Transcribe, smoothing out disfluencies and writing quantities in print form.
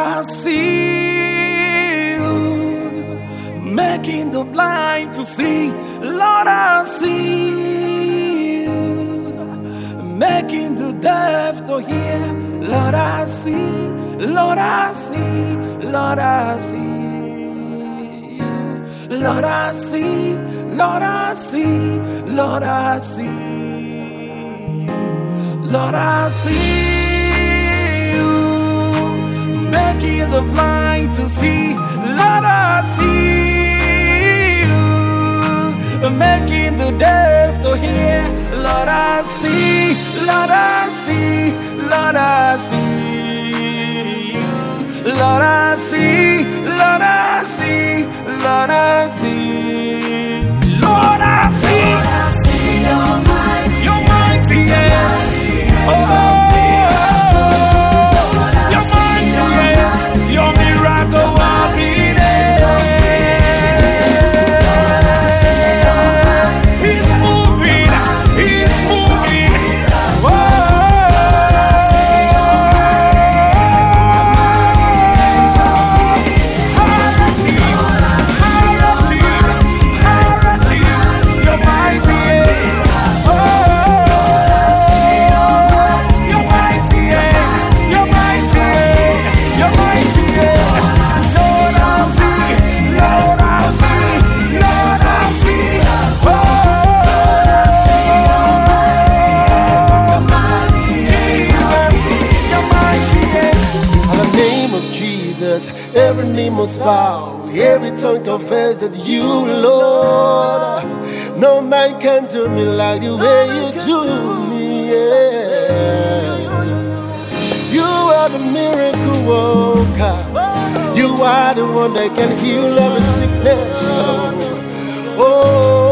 I see you making the blind to see. Lord, I see you making the deaf to hear. Lord, I see. Lord, I see. Lord, I see you. Lord, I see. Lord, I see. Lord, I see you. Lord, I see you making the blind to see. Lord, I see you making the deaf to hear. Lord, I see. Lord, I see. Lord, I see you. Lord, I see. Lord, I see. Lord, I see. Lord, I see. You're mighty, yes. Oh. Every knee must bow, every tongue confess that you, Lord. No man can do me like the way you do me, yeah. You are the miracle worker. You are the one that can heal every sickness. Oh.